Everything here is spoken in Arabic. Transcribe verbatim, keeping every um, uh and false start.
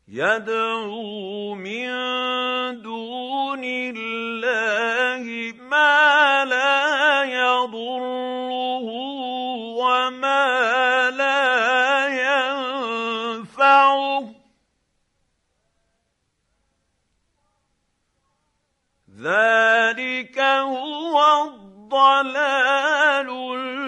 يَدْعُو مِن دُونِ اللَّهِ مَا لَا يَضُرُّهُ وَمَا لَا يَنفَعُهُ ۚ ذَٰلِكَ هُوَ الضَّلَالُ